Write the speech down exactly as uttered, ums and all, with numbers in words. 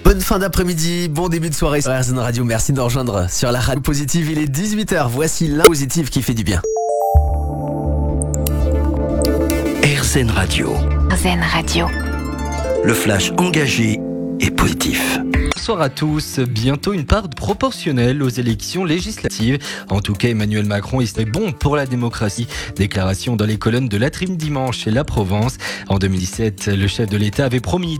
Bonne fin d'après-midi, bon début de soirée sur R Z N Radio. Merci de nous rejoindre sur la radio positive. Il est dix-huit heures. Voici l'un positif qui fait du bien. R Z N Radio. R Z N Radio. Le flash engagé et positif. Bonsoir à tous. Bientôt une part proportionnelle aux élections législatives. En tout cas, Emmanuel Macron il serait bon pour la démocratie. Déclaration dans les colonnes de La Tribune dimanche et La Provence. En deux mille dix-sept, le chef de l'État avait promis